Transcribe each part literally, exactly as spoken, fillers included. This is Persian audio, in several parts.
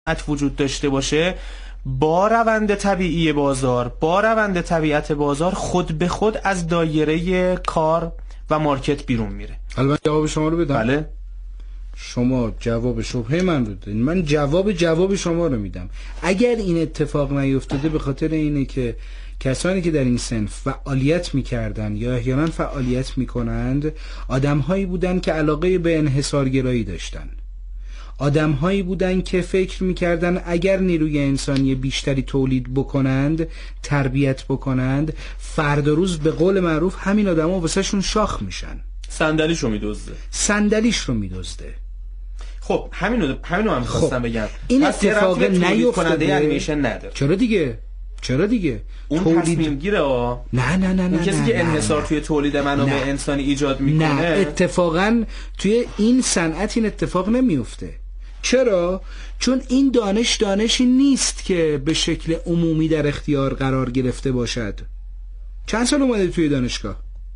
وجود داشته باشه، با روند طبیعی بازار، با روند طبیعت بازار خود به خود از دایره کار و مارکت بیرون میره. البته جواب شما رو بدم. بله. شما جواب شبهه من رو دادین، من جواب جواب شما رو میدم. اگر این اتفاق نیفتاده به خاطر اینه که کسانی که در این صنف فعالیت میکردن یا احیانا فعالیت میکنند آدمهایی بودن که علاقه به انحصارگرایی داشتن، آدمهایی بودن که فکر میکردن اگر نیروی انسانی بیشتری تولید بکنند، تربیت بکنند، فردا روز به قول معروف همین آدم‌ها واسه شون شاخ میشن، صندلیش رو میدزده صندلیش رو میدزده. خب همینو همینو من خواستم خب. بگم. این اتفاق نیفتاده. انیمیشن نداره. چرا دیگه؟ چرا دیگه؟ اون تولید... تصمیم گیره ها. نه نه نه نه. اون کسی نه که نه انحصار نه. توی تولید منابع انسانی ایجاد میکنه. نه اتفاقا توی این صنعت این اتفاق نمیفته. چرا؟ چون این دانش دانشی نیست که به شکل عمومی در اختیار قرار گرفته باشد. چند سال اومده توی دانشگاه؟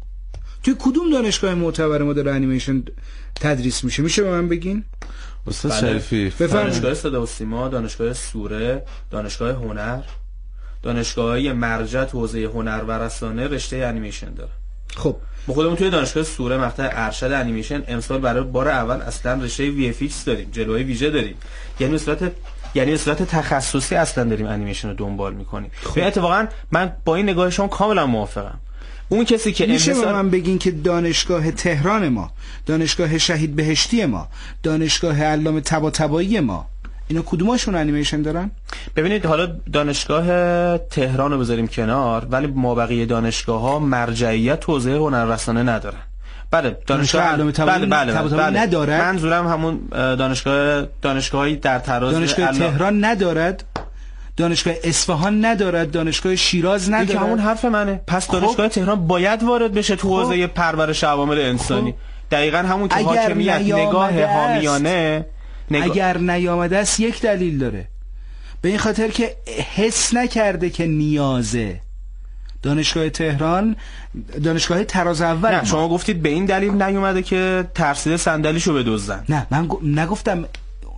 توی کدوم دانشگاه معتبر ما داره انیمیشن تدریس میشه؟ میشه به من بگین؟ استاد بله. شریفی دانشگاه صدا و سیما، دانشگاه سوره، دانشگاه هنر، دانشگاه‌های مرجع تو حوزه هنر و رسانه رشته انیمیشن داره. خب ما خودمون توی دانشگاه سوره مقطع ارشد انیمیشن امسال برای بار اول اصلا رشته وی اف ایکس داریم، جلوه ویژه داریم. یعنی به صورت یعنی به صورت تخصصی اصلا داریم انیمیشن رو دنبال می‌کنیم. خب. اتفاقا من با این نگاه شما کاملا موافقم. اون کسی که میشه انحصار... به من بگین که دانشگاه تهران ما، دانشگاه شهید بهشتی ما، دانشگاه علامه طباطبایی ما، اینا کدوماشون انیمیشن دارن؟ ببینید حالا دانشگاه تهران رو بذاریم کنار، ولی مابقی دانشگاه ها مرجعیت حوزه هنررسانه ندارن. بله دانشگاه علامه طباطبایی بله بله, بله, بله. ندارد. منظورم همون دانشگاه دانشگاهی در تراز دانشگاه علام... تهران ندارد، دانشگاه اصفهان ندارد، دانشگاه شیراز ندارد. این که همون حرف منه. پس دانشگاه خب. تهران باید وارد بشه تو حوزه خب. پرورش عوامل انسانی. خب. دقیقاً همون که حاکمیت نگاه حامیانه نگاه... اگر نیامده است یک دلیل داره، به این خاطر که حس نکرده که نیازه. دانشگاه تهران دانشگاه تراز اول نه ما. شما گفتید به این دلیل نیومده که ترسیده صندلیشو بدزدن. نه من گ... نگفتم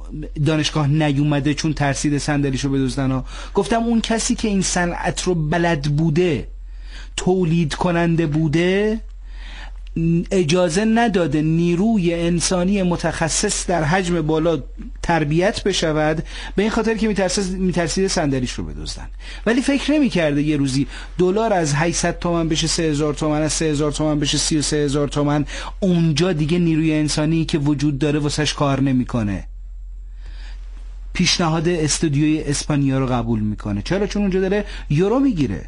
دانشگاه نیومده چون ترسیده صندلیشو بدزدن ها. گفتم اون کسی که این صنعت رو بلد بوده، تولید کننده بوده، اجازه نداده نیروی انسانی متخصص در حجم بالا تربیت بشود، به این خاطر که میترسیده صندلیش رو بدزدن. ولی فکر نمی‌کرده یه روزی دلار از هشتصد تومان بشه سه هزار تومان، از سه هزار تومان بشه سی و سه هزار تومان. اونجا دیگه نیروی انسانی که وجود داره واسش کار نمیکنه. پیشنهاد استودیوی اسپانیا رو قبول میکنه. چرا؟ چون اونجا داره یورو میگیره.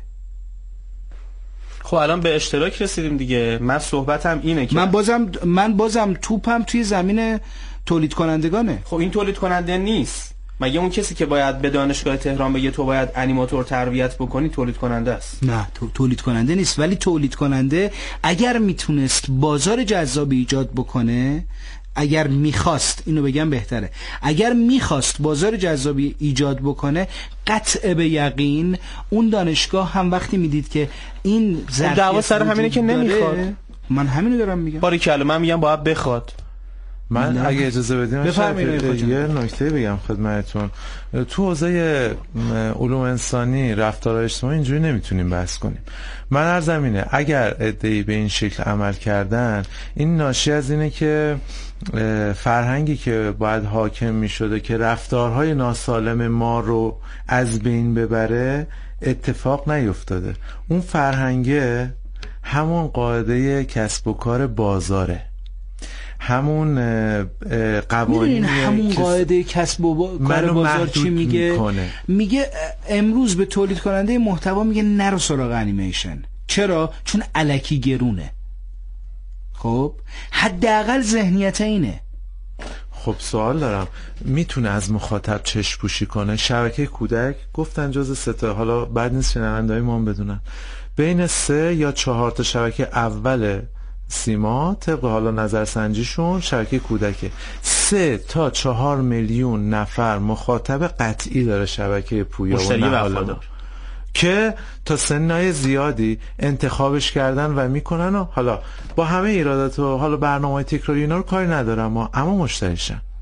خب الان به اشتراک رسیدیم دیگه. من صحبتم اینه که من بازم من بازم توپم توی زمین تولید کنندگانه. خب این تولید کننده نیست. مگه اون کسی که باید به دانشگاه تهران بگه تو باید انیماتور تربیت بکنی تولید کننده است؟ نه تو تولید کننده نیست. ولی تولید کننده اگر میتونست بازار جذابی ایجاد بکنه، اگر میخواست، اینو بگم بهتره، اگر میخواست بازار جذابی ایجاد بکنه، قطع به یقین اون دانشگاه هم وقتی میدید که این ظرفیت دعوا سر همینه که نمیخواد. من همینو دارم میگم. باریکلا، من میگم باید بخواد. من نه. اگه اجازه بدیم یه نکته بگم خدمتتون. تو حوزه علوم انسانی رفتار اجتماعی اینجوری نمیتونیم بحث کنیم. من عرضم اینه اگر عده‌ای به این شکل عمل کردن، این ناشی از اینه که فرهنگی که باید حاکم میشده که رفتارهای ناسالم ما رو از بین ببره اتفاق نیفتاده. اون فرهنگه همون قاعده کسب و کار بازاره، همون قوانین همون قاعده کسب و کار بازار چی میگه میکنه. میگه امروز به تولید کننده محتوا میگه نرو سراغ انیمیشن. چرا؟ چون الکی گرونه. خب حداقل ذهنیت اینه. خب سوال دارم، میتونه از مخاطب چشم پوشی کنه؟ شبکه کودک گفتن جز سه تا، حالا بعد نیست شنونده‌های ما هم بدونن، بین سه یا چهار تا شبکه اول سیما طبق حالا نظرسنجیشون شبکه کودکه. سه تا چهار میلیون نفر مخاطب قطعی داره شبکه پویا و نهالدار که تا سنای زیادی انتخابش کردن و میکنن و حالا با همه ایرادات و حالا برنامه‌های تکراری اینا رو کاری ندارم اما اما مشتریشن.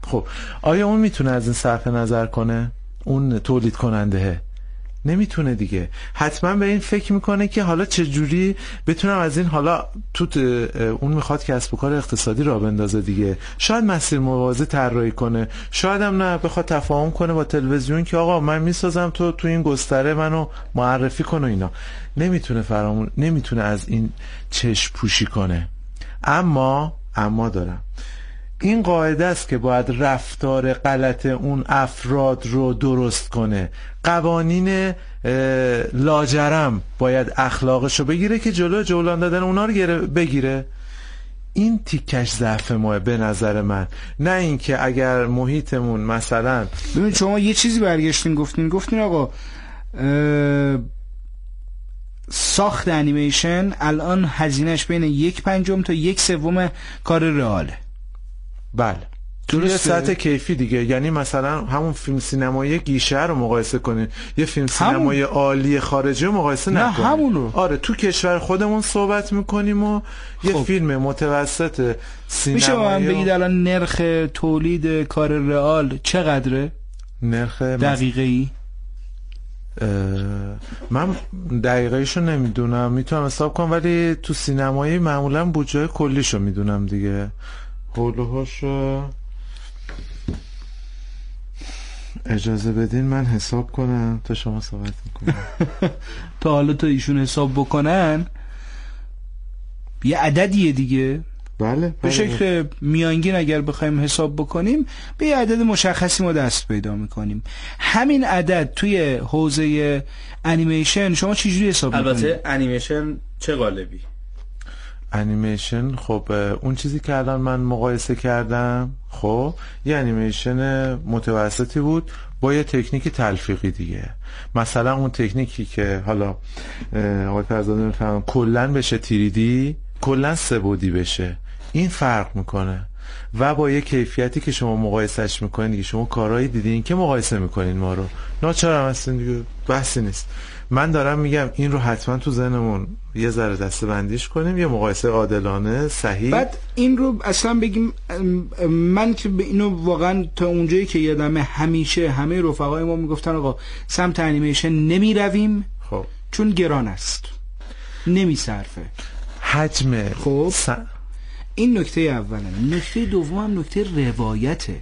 خب آیا اون میتونه از این صرف نظر کنه؟ اون تولید کننده نمیتونه دیگه. حتما به این فکر میکنه که حالا چجوری بتونم از این، حالا تو اون میخواد کسب و کار اقتصادی را بندازه دیگه، شاید مسیر موازی طراحی کنه، شاید هم نه بخواد تفاهم کنه با تلویزیون که آقا من میسازم تو تو این گستره منو معرفی کن و اینا. نمیتونه فرامون نمیتونه از این چشم پوشی کنه. اما اما دارم این قاعده است که باید رفتار غلط اون افراد رو درست کنه. قوانین لاجرم باید اخلاقش رو بگیره که جلو جولان دادن اونا رو بگیره. این تیکش ضعف ماه به نظر من. نه اینکه اگر محیطمون مثلا، ببین شما یه چیزی برگشتین گفتین گفتین آقا ساخت انیمیشن الان هزینهش بین یک پنجم تا یک سوم کار رئاله. بله توی سطح کیفی دیگه. یعنی مثلا همون فیلم سینمایی گیشه رو مقایسه کنین، یه فیلم سینمایی همون... عالی خارجی رو مقایسه نکنین. نه همون رو. آره تو کشور خودمون صحبت میکنیم و خب. یه فیلم متوسط سینمایی میشه من بگید الان نرخ تولید کار رئال چقدره؟ نرخ دقیقه ای؟ من دقیقه‌ایشو نمیدونم، میتونم حساب کنم، ولی تو سینمایی معمولا بودجه کلیشو میدونم دیگه. هولوهاشو اجازه بدین من حساب کنم تا شما صحبت میکنم. تا حالا تا ایشون حساب بکنن یه عددیه دیگه. بله, بله. به شکل میانگین اگر بخوایم حساب بکنیم به یه عدد مشخصی ما دست پیدا میکنیم. همین عدد توی حوزه انیمیشن شما چجوری حساب میکنید؟ البته انیمیشن چه قالبی؟ انیمیشن خب اون چیزی که الان من مقایسه کردم خب یه انیمیشن متوسطی بود با یه تکنیک تلفیقی دیگه. مثلا اون تکنیکی که حالا آقای فرزاده میفهمم کلن بشه تیریدی، کلن سه بعدی بشه، این فرق میکنه. و با یه کیفیتی که شما مقایسهش میکنین دیگه، شما کارهایی دیدین که مقایسه میکنین ما رو، ناچار هم هستین دیگه، بحثی نیست. من دارم میگم این رو حتما تو ذهنمون یه ذره دسته بندیش کنیم، یه مقایسه عادلانه صحیح. بعد این رو اصلا بگیم من که به اینو واقعا تا اونجایی که یادمه همیشه همه رفقای ما میگفتن آقا سمت انیمیشن نمیرویم خب چون گران است، نمیصرفه حجم. خب س... این نکته اوله. نکته دوم هم نکته روایته.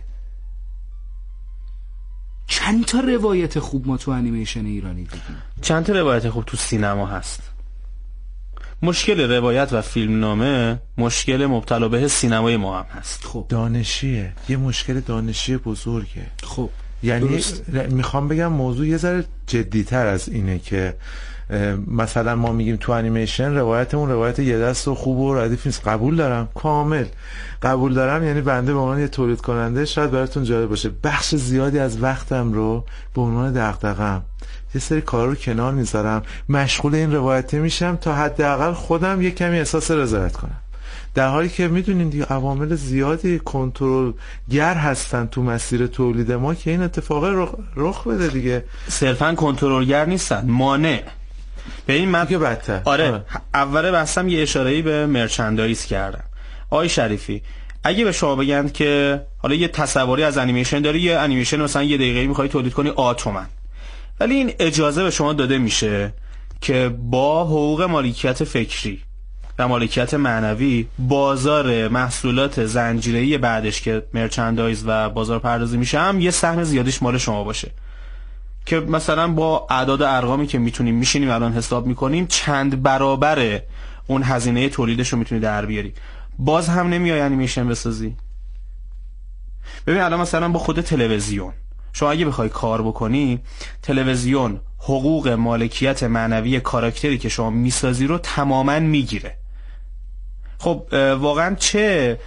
چند تا روایت خوب ما تو انیمیشن ایرانی دیدیم؟ چند تا روایت خوب تو سینما هست. مشکل روایت و فیلمنامه مشکل مبتلا به سینمای ما هم هست. خب دانشیه، یه مشکل دانشی بزرگه. خب یعنی میخوام بگم موضوع یه ذره جدی‌تر از اینه که مثلا ما میگیم تو انیمیشن روایتمون روایت یه دست و خوب و ردیف نیست. قبول دارم، کامل قبول دارم. یعنی بنده به عنوان یه تولید کننده شاید براتون جالب باشه، بخش زیادی از وقتم رو به عنوان دغدغه‌ام یه سری کارا رو کنار میذارم، مشغول این روایته میشم تا حداقل خودم یه کمی احساس رضایت کنم، در حالی که میدونین دیگه عوامل زیادی کنترل گر هستن تو مسیر تولید ما که این اتفاق رخ بده دیگه. صرفا کنترلگر نیستن، مانع. به این من که بدتر. آره, آره. اوله بحثم یه اشاره‌ای به مرچندایز کردم. آقای شریفی اگه به شما بگن که حالا یه تصوری از انیمیشن داری، یه انیمیشن مثلا یه دقیقه‌ای می‌خوای تولید کنی آتومن، ولی این اجازه به شما داده میشه که با حقوق مالکیت فکری و مالکیت معنوی بازار محصولات زنجیره‌ای بعدش که مرچندایز و بازار پردازی میشه هم یه سهم زیادیش مال شما باشه، که مثلا با اعداد ارقامی که میتونیم میشینیم الان حساب میکنیم چند برابر اون هزینه تولیدش رو میتونی در بیاری، باز هم نمیای انیمیشن بسازی. ببین الان مثلا با خود تلویزیون شما اگه بخوای کار بکنی، تلویزیون حقوق مالکیت معنوی کاراکتری که شما میسازی رو تماما میگیره. خب واقعا چه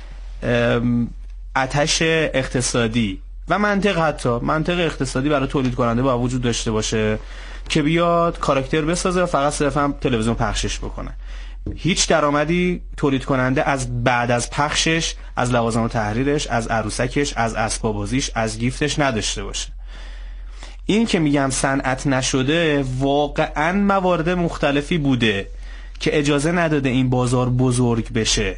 آتش اقتصادی و منطق، حتی منطق اقتصادی برای تولید کننده با وجود داشته باشه که بیاد کاراکتر بسازه و فقط صرفا تلویزیون پخشش بکنه. هیچ درآمدی تولید کننده از بعد از پخشش، از لوازم و تحریرش، از عروسکش، از اسباب بازیش، از گیفتش نداشته باشه. این که میگم صنعت نشده، واقعا موارد مختلفی بوده که اجازه نداده این بازار بزرگ بشه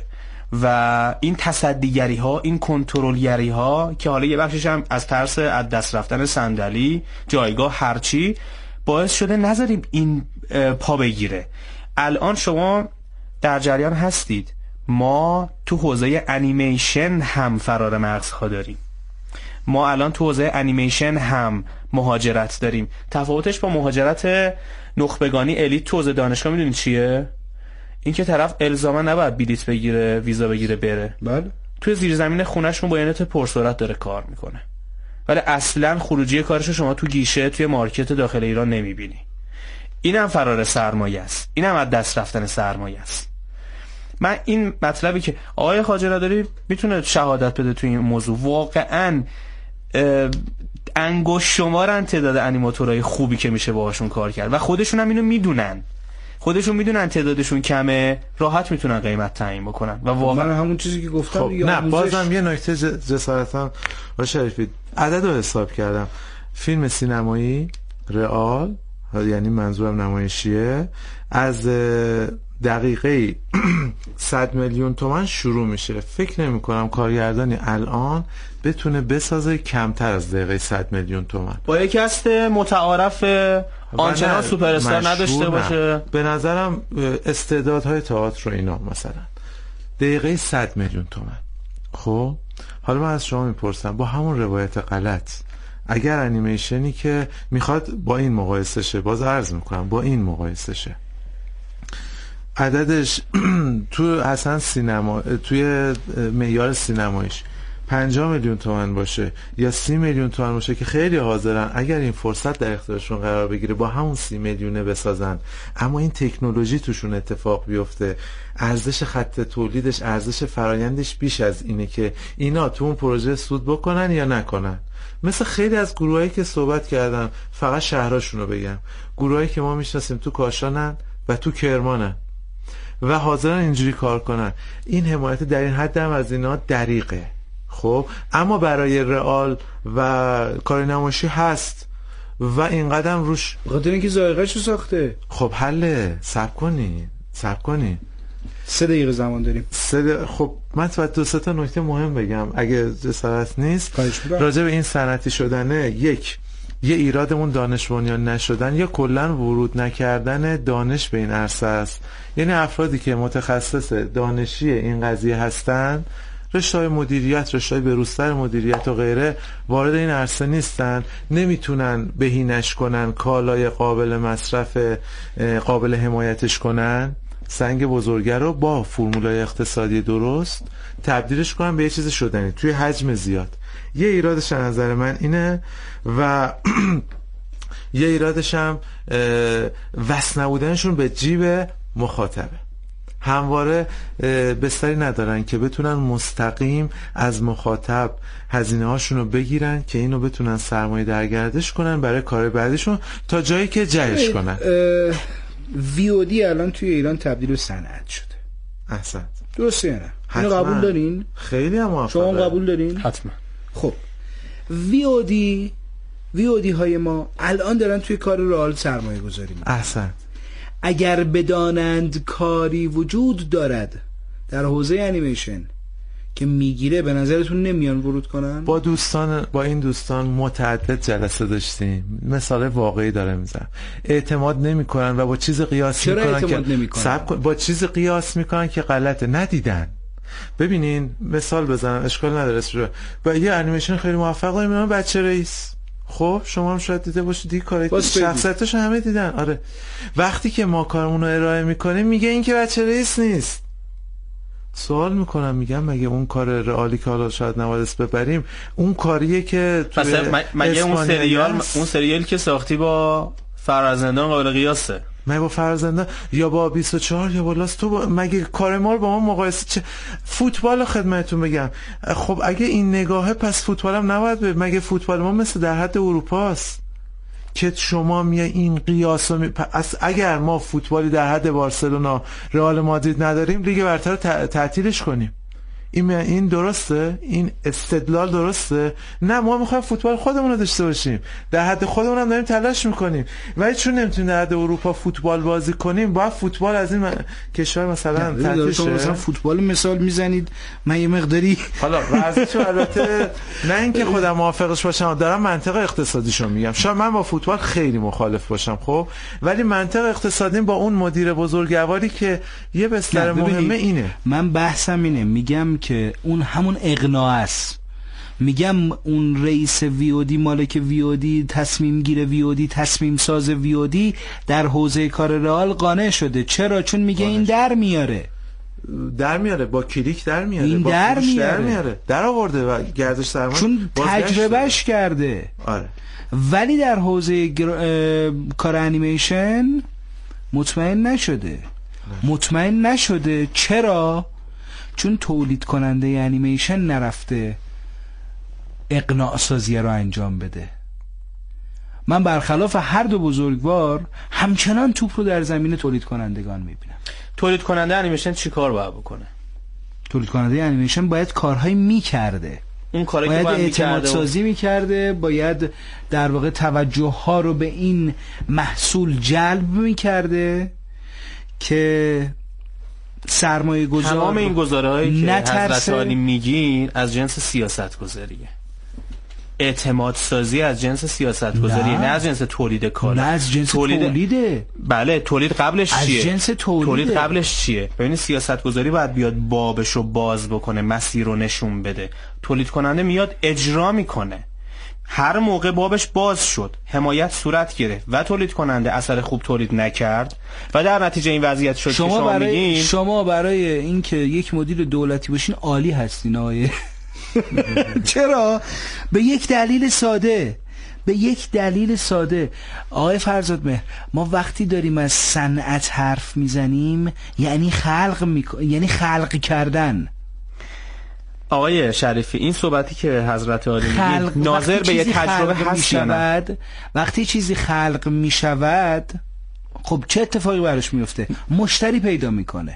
و این تصدیگری ها، این کنترلگری ها که حالا یه بخشش هم از ترس از دست رفتن صندلی، جایگاه، هرچی، باعث شده نذاریم این پا بگیره. الان شما در جریان هستید ما تو حوزه انیمیشن هم فرار مغزها داریم، ما الان تو حوزه انیمیشن هم مهاجرت داریم. تفاوتش با مهاجرت نخبگانی الیت تو حوزه دانشگاه میدونید چیه؟ این که طرف الزاما نباید بلیط بگیره، ویزا بگیره بره. بله. توی زیرزمین خونه‌شون با اینترنت پرسرعت داره کار میکنه. ولی اصلا خروجی کارش شما تو گیشه توی مارکت داخل ایران نمیبینی. اینم فرار سرمایه است. اینم از دست رفتن سرمایه است. من این مطلبی که آقای خواجه نداری میتونه شهادت بده توی این موضوع، واقعا انگشت شمارن تعداد انیماتورهای خوبی که میشه باهاشون کار کرد و خودشون هم اینو میدونن. خودشون میدونن تعدادشون کمه، راحت میتونن قیمت تعیین بکنن. و واقعا من همون چیزی که گفتم خب نه بازم یه نکته جسارتا با شریفی عدد رو حساب کردم. فیلم سینمایی رئال، یعنی منظورم نمایشیه، از دقیقه صد میلیون تومان شروع میشه. فکر نمی کنم کارگردانی الان بتونه بسازه کمتر از دقیقه صد میلیون تومان با یک کست متعارف آنچنان سوپر استار نداشته باشه. به نظرم استعدادهای تئاتر رو اینا مثلا دقیقه صد میلیون تومان. خب حالا من از شما میپرسم با همون روایت غلط، اگر انیمیشنی که میخواد با این مقایسه شه، باز عرض میکنم با این مقایسه شه، عددش تو اصلا سینما توی معیار سینمایش پنجاه میلیون تومان باشه یا سی میلیون تومان باشه که خیلی حاضرن اگر این فرصت در اختیارشون قرار بگیره با همون سی میلیونه بسازن، اما این تکنولوژی توشون اتفاق بیفته، ارزش خط تولیدش، ارزش فرایندش بیش از اینه که اینا تو اون پروژه سود بکنن یا نکنن. مثل خیلی از گروهایی که صحبت کردم، فقط شهراشون رو بگم، گروهایی که ما میشناسیم تو کاشانن و تو کرمانن و حاضرن اینجوری کار کنن. این حمایت در این حد هم از اینا دریغه. خب اما برای رئال و کار نمایشی هست و این قدم روش بخاطر اینکه ذائقه‌شو ساخته. خب حله، صبر کنین صبر کنین سه دقیقه زمان داریم. سه دقیقه. خب من باید دو سه تا نکته مهم بگم اگه جسارت نیست راجع به این صنعتی شدنه. یک، یه ایرادمون دانش بنیان نشدن یا کلا ورود نکردن دانش به این عرصه است. یعنی افرادی که متخصص دانشی این قضیه هستن، رشته‌های مدیریت، رشته‌های بروزتر مدیریت و غیره، وارد این عرصه نیستن، نمیتونن بهینش کنن، کالای قابل مصرف قابل حمایتش کنن، سنگ بزرگه رو با فرمولای اقتصادی درست تبدیلش کنن به یه چیز شدنی توی حجم زیاد. یه ایرادش از نظر من اینه و یه ایرادش هم وصل نبودنشون به جیب مخاطبه. همواره بستری ندارن که بتونن مستقیم از مخاطب هزینه هاشون رو بگیرن که اینو بتونن سرمایه درگردش کنن برای کار بعدشون تا جایی که جهش کنن. وی او دی الان توی ایران تبدیل به صنعت شده. احسنت. درسته یا نه؟ اینو قبول دارین؟ خیلی هم موافقم. شما قبول دارین؟ حتما. خب وی او دی وی او دی های ما الان دارن توی کار رئال سرمایه گذاری میکنن. احسنت. اگر بدانند کاری وجود دارد در حوزه انیمیشن که میگیره، به نظرتون نمیان ورود کنن؟ با دوستان با این دوستان متعدد جلسه داشتیم، مثال واقعی داره میزنم. اعتماد نمیکنن و با چیز قیاس میکنن که سب... با چیز قیاس میکنن که غلطه، ندیدن. ببینین مثال بزنم، اشکال نداره. با یه انیمیشن خیلی موفق داریم، من بچه رئیس. خب شما هم شاید دیده باشید، دی کارای شخصیتش همه دیدن. آره وقتی که ما کارمون رو ارائه میکنیم میگه این که بچه رئیس نیست. سوال میکنم میگم مگه اون کار رئالی که حالا شاید نباید اسم ببریم، اون کاریه که تو مگه اون سریال اون سریالی که ساختی با فرزندان قابل قیاسه؟ مگه با فرزندان یا با بیست و چهار یا با لاس تو با... مگه کار ما رو با ما مقایسه چه؟ فوتبال خدمتتون بگم، خب اگه این نگاهه پس فوتبال هم نباید ببین. مگه فوتبال ما مثل در حد اروپاست که شما میای این قیاسو می... پس اگر ما فوتبالی در حد بارسلونا رئال مادرید نداریم، لیگ برتر رو تعطیلش کنیم؟ این این درسته؟ این استدلال درسته؟ نه، ما میخوایم فوتبال خودمون رو داشته باشیم، در حد خودمون هم داریم تلاش میکنیم، ولی چون نمیتونیم در حد اروپا فوتبال بازی کنیم، باید فوتبال از این کشور مثلا تعطیل شه. مثلا فوتبال مثال میزنید، من یه مقداری حالا ورزش البته نه اینکه خودم موافقش باشم، دارم منطق اقتصادیشو میگم. شاید من با فوتبال خیلی مخالف باشم، خب ولی منطق اقتصادی با اون مدیر بزرگواری که یه بستر مهمه اینه. من بحثم اینه، میگم که اون همون اقناع است. میگم اون رئیس ویودی، مالک ویودی، تصمیم گیر ویودی، تصمیم ساز ویودی در حوزه کار رئال قانع شده. چرا؟ چون میگه این در میاره در میاره با کلیک در میاره، این با در میاره. در میاره در آورده و گردش سرمایه چون تجربهش کرده. آره. ولی در حوزه گر... کار انیمیشن مطمئن نشده. نه. مطمئن نشده. چرا؟ چون تولید کننده انیمیشن نرفته اقناع سازی رو انجام بده. من برخلاف هر دو بزرگوار همچنان توپ رو در زمین تولید کنندگان میبینم. تولید کننده انیمیشن چی کار باید بکنه؟ تولید کننده انیمیشن باید کارهایی میکرده، اون کاری باید که باید اعتماد سازی میکرده، باید در واقع توجه ها رو به این محصول جلب میکرده که سرمایه گذار تمام این گزاره هایی که حضرت نترسه. عالی میگین از جنس سیاست گذاریه، اعتماد سازی از جنس سیاست گذاریه، نه. نه از جنس تولید کار، نه از جنس تولید... تولیده. بله تولید قبلش از چیه؟ از جنس تولیده. تولید قبلش چیه؟ ببینید سیاست گذاری باید بیاد بابشو باز بکنه، مسیر رو نشون بده. تولید کننده میاد اجرا میکنه. هر موقع بابش باز شد، حمایت صورت گرفت و تولید کننده اثر خوب تولید نکرد و در نتیجه این وضعیت شد شما که شما برای میگین شما برای اینکه یک مدیر دولتی باشین عالی هستین آقای. چرا؟ به یک دلیل ساده، به یک دلیل ساده آقای فرزاد مهر، ما وقتی داریم از صنعت حرف میزنیم یعنی خلق میکن... یعنی خلق کردن. آقای شریفی این صحبتی که حضرت عالی میگن ناظر به یه تجربه هست یا نه؟ وقتی چیزی خلق میشود خب چه اتفاقی براش میفته؟ مشتری پیدا میکنه.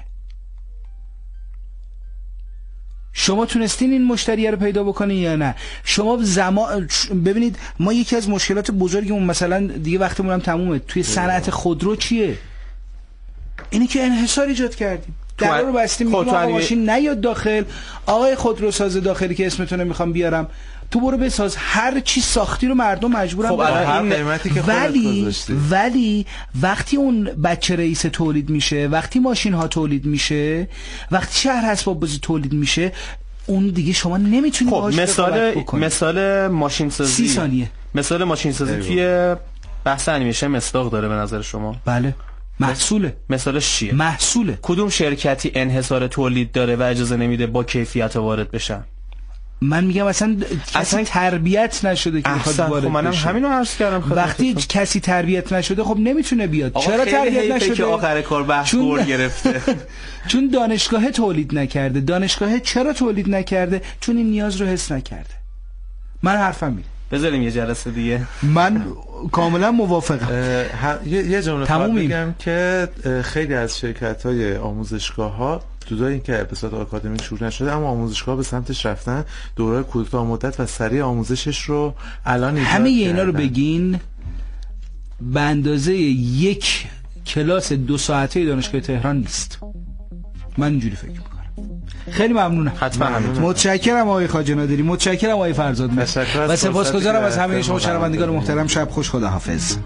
شما تونستین این مشتری رو پیدا بکنین یا نه؟ شما زمان ببینید ما یکی از مشکلات بزرگمون مثلا دیگه وقتمون هم تمومه توی صنعت خودرو چیه؟ اینی که انحصار ایجاد کردیم، در رو بستیم، میگیم آقا ماشین نیاد داخل، آقای خودروساز داخلی که اسمتون رو میخوام بیارم تو برو بساز، هر چی ساختی رو مردم مجبورن خب هر قیمتی که ولی ولی وقتی اون بچه رئیس تولید میشه، وقتی ماشین ها تولید میشه، وقتی شهر اسباب بازی تولید میشه، اون دیگه شما نمیتونی خب مثال مثال ماشین سازی سی ثانیه مثال ماشین سازی توی بحث انیمیشن مصداق داره به نظر شما؟ بله. محصوله. مثالش چیه؟ محصوله. کدوم شرکتی انحصار تولید داره و اجازه نمیده با کیفیت وارد بشن؟ من میگم اصلا کسی اصلا تربیت نشده که بخواد وارد بشه. خب منم همینو عرض کردم. وقتی کسی تربیت نشده خب نمیتونه بیاد. چرا تربیت نشده؟ که آخر کار بحث گور گرفته. چون دانشگاه تولید نکرده. دانشگاه چرا تولید نکرده؟ چون این نیاز رو حس نکرده. من حرفم اینه. بذاریم یه جلسه دیگه. من کاملا موافقم. یه جمله فقط بگم که خیلی از شرکت‌های آموزشگاه‌ها جدا این که به صورت آکادمیک شروع نشده اما آموزشگاه به سمتش رفتن، دوره کوتاه مدت و سریع آموزشش رو الان ایجاد همه اینا رو بگین به اندازه یک کلاس دو ساعته دانشگاه تهران نیست. من اینجوری فکر میکنم. خیلی ممنونم. حتما همینطور. متشکرم آقای خواجه نادری، متشکرم آقای فرزاد مهر و سپاسگزارم از همه شما شنوندگان محترم. شب خوش، خداحافظ.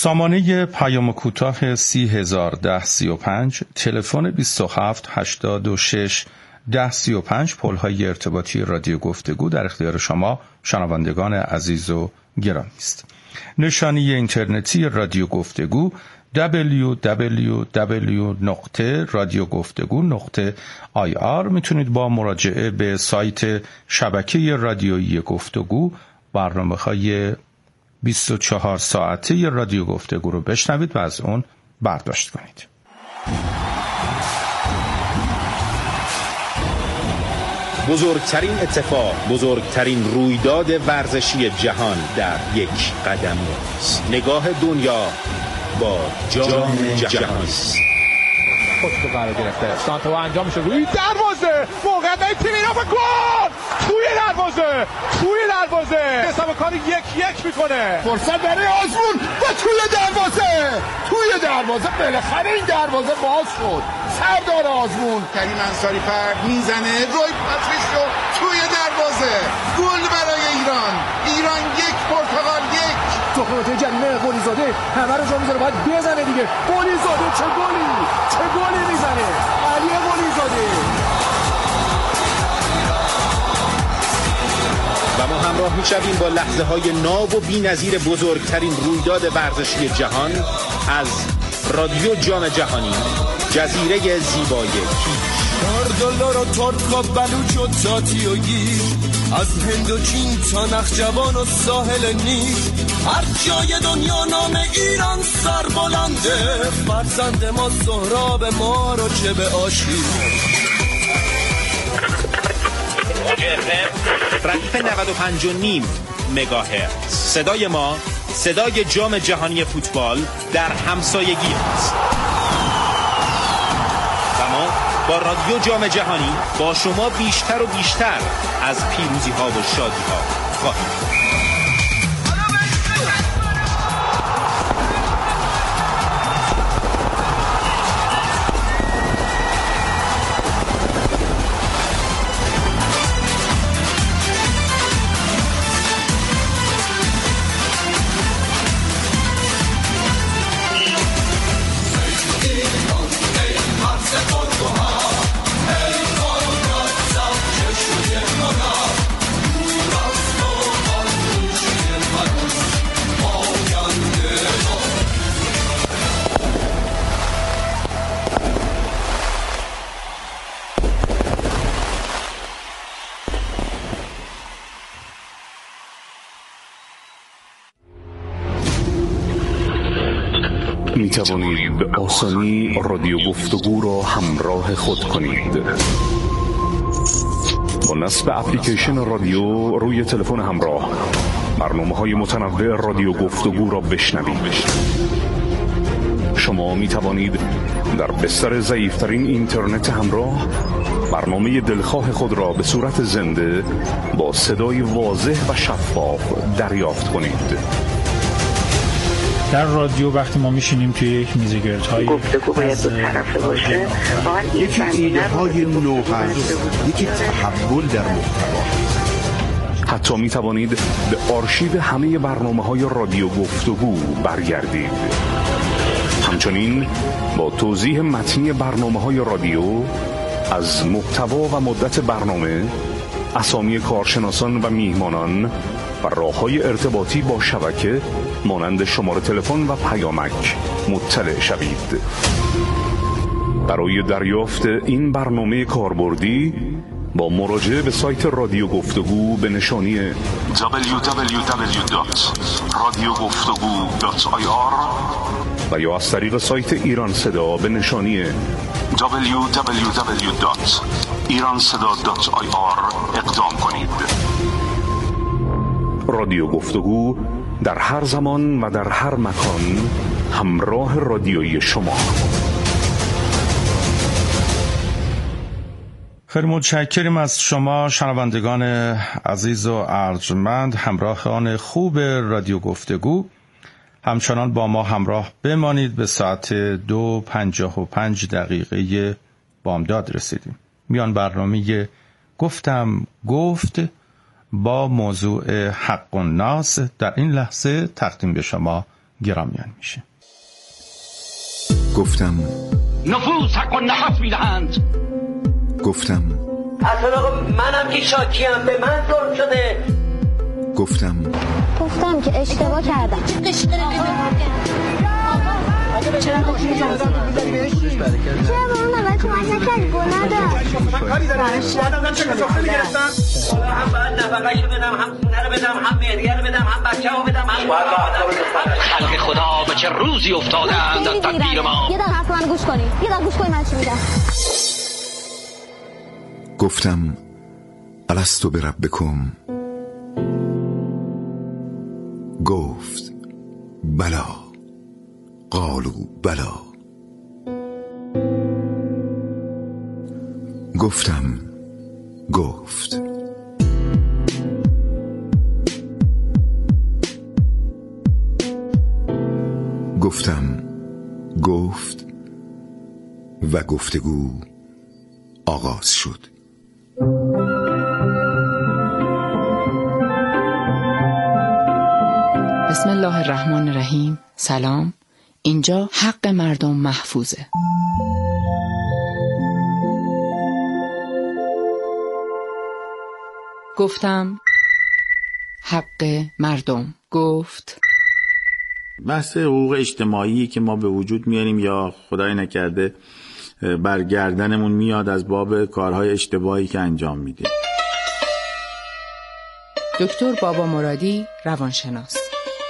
سامانه پیام کوتاه سی هزار ده سی و پنج، تلفن بیست و هفت هشتاد و شش ده سی و پنج، پل‌های ارتباطی رادیو گفتگو در اختیار شما شنوندگان عزیز و گرامی است. نشانی اینترنتی رادیو گفتگو دبلیو دبلیو دبلیو نقطه رادیو گفتگو نقطه آی آر. میتونید با مراجعه به سایت شبکه رادیویی گفتگو برنامه‌های بیست و چهار ساعته رادیو گفتگو رو بشنوید و از اون برداشت کنید. بزرگترین اتفاق، بزرگترین رویداد ورزشی جهان در یک قدم است. نگاه دنیا با جام جهانی. خودتو قرار گرفته سانتو انجام میشه روی دروازه، موقعیت برای تیم ایران و گل توی دروازه، توی دروازه حساب کار یک یک میکنه. فرصت برای آزمون و توی دروازه، توی دروازه بالاخره این دروازه باز شد. سردار آزمون کریم انصاری پرد میزنه، روی پاتریسیو توی دروازه، گل برای ایران. ایران یک، پرتغال یک. تخمات جریمه گلی زاده همه رو جا میذاره، باید بزنه دیگه. گلی زاده چه گلی، چه گلی میزنه علی گلی زاده. و ما همراه میشویم با لحظه های ناب و بی‌نظیر بزرگترین رویداد ورزشی جهان از رادیو جام جهانی، جزیره زیبای کیش. دلار و ترک و بلوچ و تاتی و گیر، از هند و چین تا نخجوان و ساحل نیل، هر جای دنیا نام ایران سر بلنده. فرزند ما سهراب ما رو چه به آشی. ردیف نود و پنج و نیم مگاهرتز. صدای ما صدای جام جهانی فوتبال در همسایگی است. و ما با رادیو جام جهانی با شما بیشتر و بیشتر از پیروزی ها و شادی ها خواهیم. می توانید به آسانی رادیو گفتگو را همراه خود کنید. با نصب اپلیکیشن رادیو روی تلفن همراه برنامه‌های متنوع رادیو گفتگو را بشنوید. شما می توانید در بستر ضعیف‌ترین اینترنت همراه برنامه دلخواه خود را به صورت زنده با صدای واضح و شفاف دریافت کنید. در رادیو وقتی ما میشینیم توی یک میزگردهای گفتگو باید دو طرفه باشه، یکی ایده های نو هست، یکی تحول در محتوا. حتی می توانید به آرشیو همه برنامه های رادیو گفتگو برگردید. همچنین با توضیح متنی برنامه های رادیو از محتوا و مدت برنامه، اسامی کارشناسان و میهمانان و راه‌های ارتباطی با شبکه مانند شماره تلفن و پیامک مطلع شوید. برای دریافت این برنامه کاربردی با مراجعه به سایت رادیو گفتگو به نشانی دبلیو دبلیو دبلیو دات رادیو گفتگو دات آی آر و یا از طریق سایت ایران صدا به نشانی دبلیو دبلیو دبلیو دات ایران صدا دات آی آر اقدام کنید. رادیو گفتگو در هر زمان و در هر مکان همراه رادیویی شما. خیلی متشکریم از شما شنوندگان عزیز و ارجمند، همراهان خوب رادیو گفتگو. همچنان با ما همراه بمانید. به ساعت دو پنجاه و پنج دقیقه بامداد رسیدیم. میان برنامه گفتم گفت با موضوع حق الناس در این لحظه تقدیم به شما گرامیان میشه. گفتم نفوذ حق و نفس میدهند. گفتم اصلا منم که شاکیم، به من ظلم شده. گفتم گفتم که اشتباه کردم. چرا با اون اول کمک نکردی؟ گل ندار. کاری دارم چه کسافه میگرفتم؟ هم باید نفقهشو بدم، هم خونه رو بدم، هم مهریه رو بدم، هم بچه رو بدم، هم خلق خدا به چه روزی افتادند از تدبیر ما. یه دقیقه حرف من گوش کنی، یه دقیقه گوش کنی من چی میگم. گفتم الستو بربکم. گفت بلا. قالوا بلا. گفتم گفت گفتم گفت و گفتگو آغاز شد. بسم الله الرحمن الرحیم. سلام. اینجا حق مردم محفوظه. گفتم حق مردم. گفت بحث حقوق اجتماعی که ما به وجود میاریم یا خدای نکرده برگردنمون میاد از باب کارهای اشتباهی که انجام میدیم. دکتر بابا مرادی، روانشناس.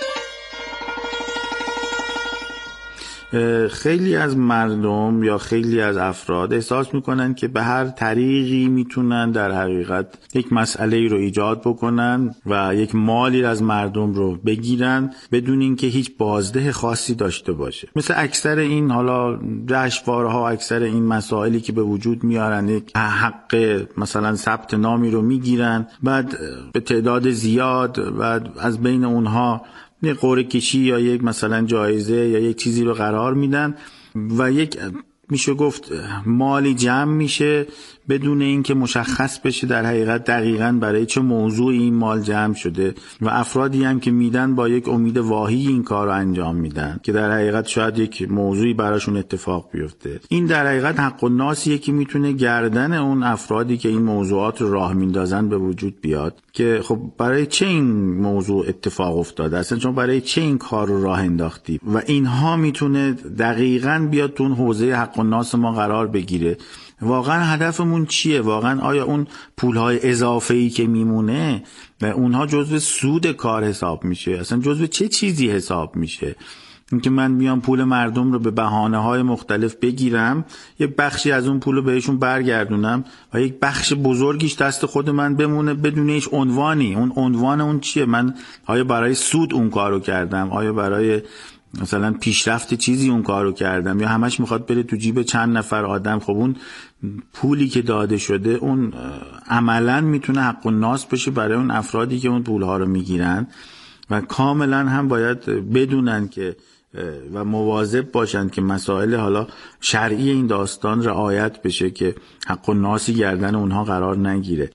خیلی از مردم یا خیلی از افراد احساس میکنن که به هر طریقی میتونن در حقیقت یک مسئله رو ایجاد بکنن و یک مالی از مردم رو بگیرن بدون اینکه هیچ بازده خاصی داشته باشه. مثل اکثر این حالا جشنواره‌ها، اکثر این مسائلی که به وجود میارن، یک حق مثلا ثبت نامی رو میگیرن، بعد به تعداد زیاد، بعد از بین اونها یک قرعه کشی یا یک مثلا جایزه یا یک چیزی رو قرار میدن و یک میشه گفت مالی جمع میشه بدون اینکه مشخص بشه در حقیقت دقیقاً برای چه موضوع این مال جمع شده و افرادی هم که میدن با یک امید واهی این کار رو انجام میدن که در حقیقت شاید یک موضوعی براشون اتفاق بیفته. این در حقیقت حق و ناسیه که میتونه گردن اون افرادی که این موضوعات رو راه میندازن به وجود بیاد که خب برای چه این موضوع اتفاق افتاده اصلا، چون برای چه این کار رو راه انداختی و اینها میتونه دقیقاً بیاد تو اون حوزه حق و ناس ما قرار بگیره. واقعا هدفمون چیه؟ واقعا آیا اون پولهای اضافه‌ای که میمونه و اونها جزو سود کار حساب میشه؟ اصلا جزو چه چیزی حساب میشه؟ اینکه من بیام پول مردم رو به بهانه‌های مختلف بگیرم، یک بخشی از اون پول رو بهشون برگردونم و یک بخش بزرگیش دست خود من بمونه بدون هیچ عنوانی. اون عنوان اون چیه؟ من آیا برای سود اون کارو کردم؟ آیا برای مثلا پیشرفت چیزی اون کارو کردم؟ یا همش میخواد بره تو جیب چند نفر آدم؟ خب اون پولی که داده شده اون عملاً میتونه حق و ناس بشه برای اون افرادی که اون پولها رو میگیرن و کاملا هم باید بدونن که و مواظب باشن که مسائل حالا شرعی این داستان رعایت بشه که حق و ناسی گردن اونها قرار نگیره.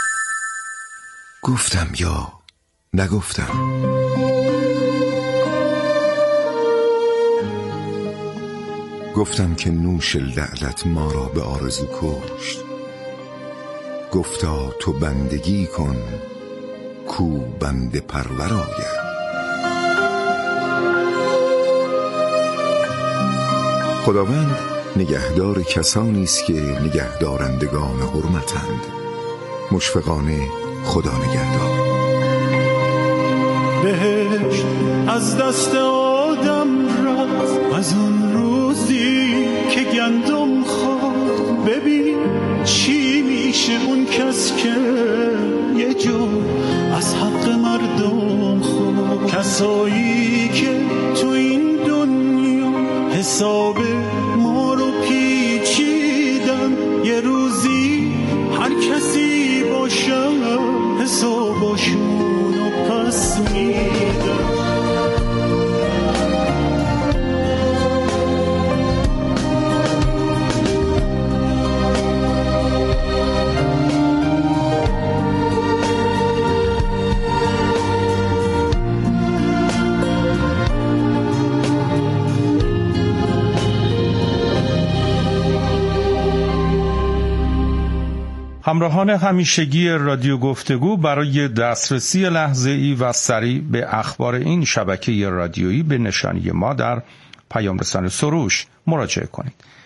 گفتم یا نگفتم. گفتم که نوش لعلت ما را به آرزو کشت. گفتا تو بندگی کن کو بنده پرور آید. خداوند نگهدار کسانی است که نگهدارندگان حرمتند. مشفقانه خدا نگهدار. بهشت از دست آدم رفت از اون روزی که گندم خورد. ببین چی میشه اون کس که یه جو از حق مردم خورد. کسایی که تو این دنیا حساب ما رو پیچیدن، یه روزی هر کسی باشه حساباشون رو پس میدن. همراهان همیشگی رادیو گفتگو، برای دسترسی لحظه‌ای و سریع به اخبار این شبکه رادیویی به نشانی ما در پیام رسان سروش مراجعه کنید.